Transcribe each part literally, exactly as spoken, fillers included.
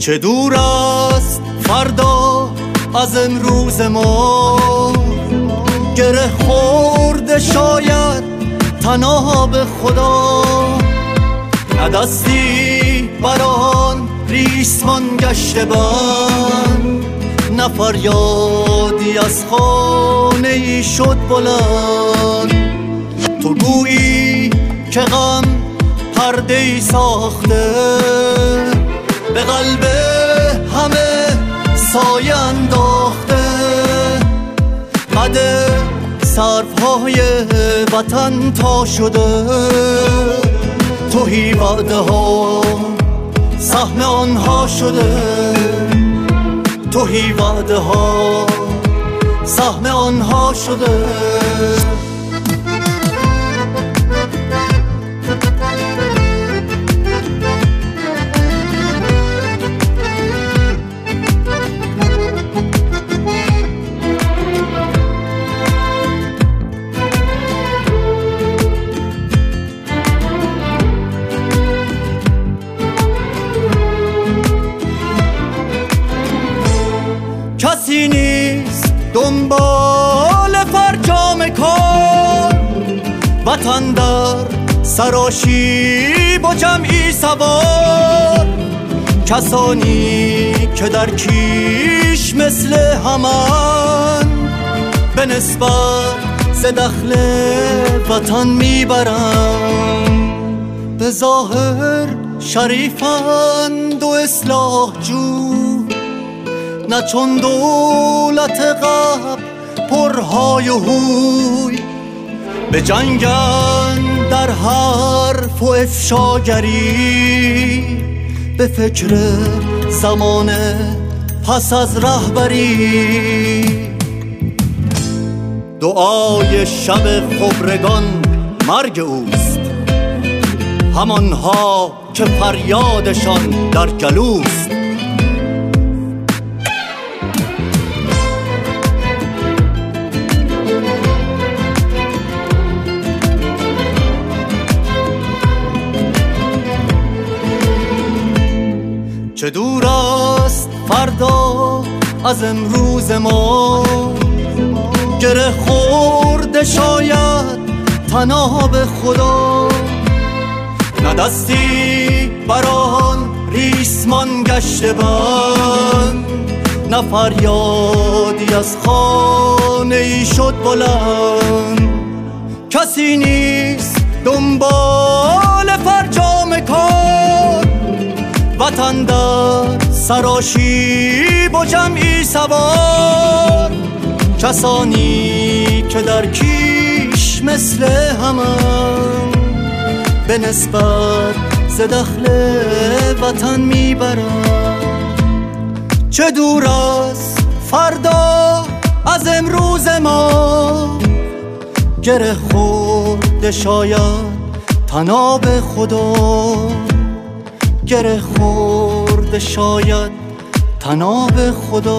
چه دور است فردا از امروز ما، گره خورده شاید تنها به خدا. نه دستی بران ریسمان گشته بند، نه فریادی از خانه ای شد بلند. تو گویی که غم پرده ای ساخته، به قلب همه سایه انداخته. قد سروهای وطن تا شده، تهی وعده ها سهم آنها شده. تهی وعده ها سهم آنها شده. کسی نیست دنبال فرجام کار، وطن در سراشیب و جمعی سوار. کسانی که در کیش مثل همان، به نسبت ز دخل وطن میبرند. به ظاهر شریفند و اصلاح جو، نه چون دولت قبل پرهای و هوی. به جنگن در حرف و افشاگری، به فکر زمان پس از رهبری. دعای شب خبرگان مرگ اوست، همانها که فریادشان در گلوست. چه دور است فردا از امروز ما، گره خورده شاید تنها به خدا. نه دستی بران ریسمان گشته بند، نه فریادی از خانه ای شد بلند. کسی نیست دنبال فرجام کار، وطن در سراشیب و جمعی سوار. کسانی که در کیش مثل همان، به نسبت ز دخل وطن میبرند. چه دور است فردا از امروز ما، گره خورده شاید تنها به خدا. گره خورده شاید تنها به خدا.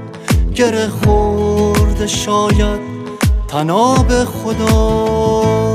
گره خورده شاید تنها به خدا.